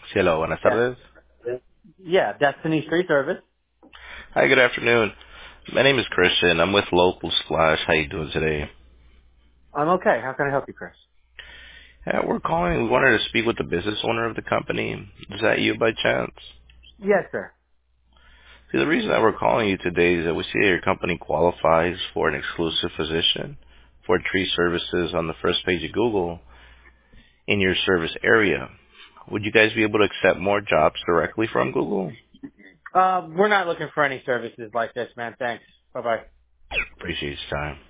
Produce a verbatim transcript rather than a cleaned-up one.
Hello, buenas Yes. tardes. Yeah, Destiny Street Service. Hi, good afternoon. My name is Christian. I'm with Local Splash. How you doing today? I'm okay. How can I help you, Chris? Yeah, we're calling. We wanted to speak with the business owner of the company. Is that you by chance? Yes, sir. See, the reason that we're calling you today is that we see that your company qualifies for an exclusive position for tree services on the first page of Google in your service area. Would you guys be able to accept more jobs directly from Google? Uh, we're not looking for any services like this, man. Thanks. Bye-bye. Appreciate your time.